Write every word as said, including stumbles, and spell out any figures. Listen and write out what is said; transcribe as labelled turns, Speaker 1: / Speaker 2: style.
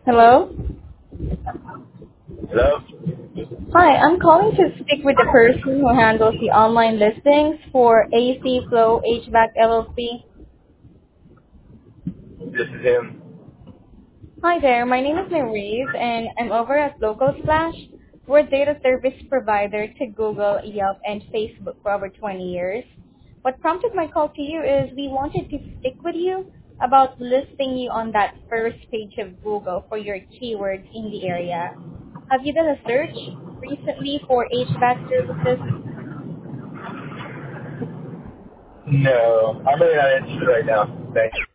Speaker 1: Hello?
Speaker 2: Hello?
Speaker 1: Hi, I'm calling to speak with the person who handles the online listings for A C Flow H V A C L L C.
Speaker 2: This is him.
Speaker 1: Hi there, my name is Maurice and I'm over at Local Splash. We're a data service provider to Google, Yelp, and Facebook for over twenty years. What prompted my call to you is we wanted to speak with you about listing you on that first page of Google for your keywords in the area. Have you done a search recently for H V A C services?
Speaker 2: No, I'm really not interested right now. Thanks.